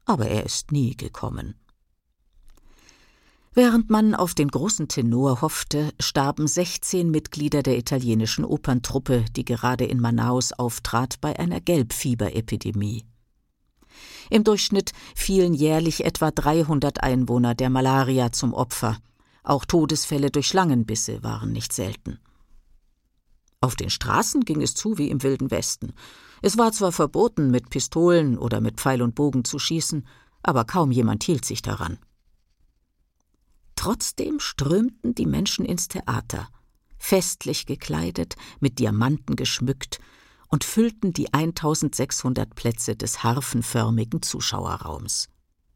aber er ist nie gekommen. Während man auf den großen Tenor hoffte, starben 16 Mitglieder der italienischen Operntruppe, die gerade in Manaus auftrat, bei einer Gelbfieberepidemie. Im Durchschnitt fielen jährlich etwa 300 Einwohner der Malaria zum Opfer. Auch Todesfälle durch Schlangenbisse waren nicht selten. Auf den Straßen ging es zu wie im Wilden Westen. Es war zwar verboten, mit Pistolen oder mit Pfeil und Bogen zu schießen, aber kaum jemand hielt sich daran. Trotzdem strömten die Menschen ins Theater, festlich gekleidet, mit Diamanten geschmückt, und füllten die 1600 Plätze des harfenförmigen Zuschauerraums.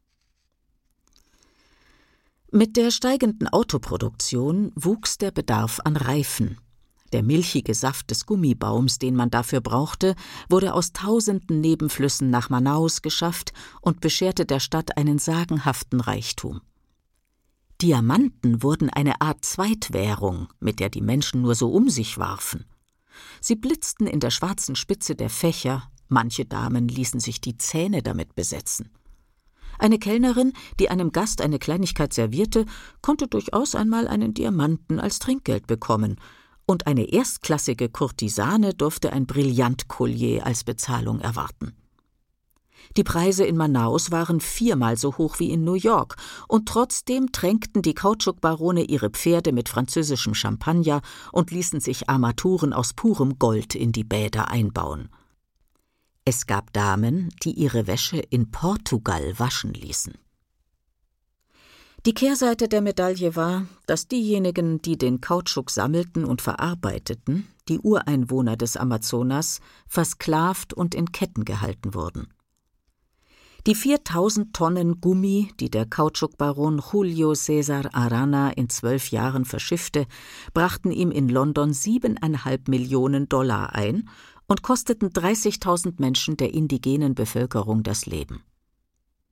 Mit der steigenden Autoproduktion wuchs der Bedarf an Reifen. Der milchige Saft des Gummibaums, den man dafür brauchte, wurde aus tausenden Nebenflüssen nach Manaus geschafft und bescherte der Stadt einen sagenhaften Reichtum. Diamanten wurden eine Art Zweitwährung, mit der die Menschen nur so um sich warfen. Sie blitzten in der schwarzen Spitze der Fächer, manche Damen ließen sich die Zähne damit besetzen. Eine Kellnerin, die einem Gast eine Kleinigkeit servierte, konnte durchaus einmal einen Diamanten als Trinkgeld bekommen, und eine erstklassige Kurtisane durfte ein Brillantkollier als Bezahlung erwarten. Die Preise in Manaus waren 4-mal so hoch wie in New York, und trotzdem tränkten die Kautschukbarone ihre Pferde mit französischem Champagner und ließen sich Armaturen aus purem Gold in die Bäder einbauen. Es gab Damen, die ihre Wäsche in Portugal waschen ließen. Die Kehrseite der Medaille war, dass diejenigen, die den Kautschuk sammelten und verarbeiteten, die Ureinwohner des Amazonas, versklavt und in Ketten gehalten wurden. Die 4000 Tonnen Gummi, die der Kautschukbaron Julio César Arana in 12 Jahren verschiffte, brachten ihm in London 7,5 Millionen $ ein und kosteten 30.000 Menschen der indigenen Bevölkerung das Leben.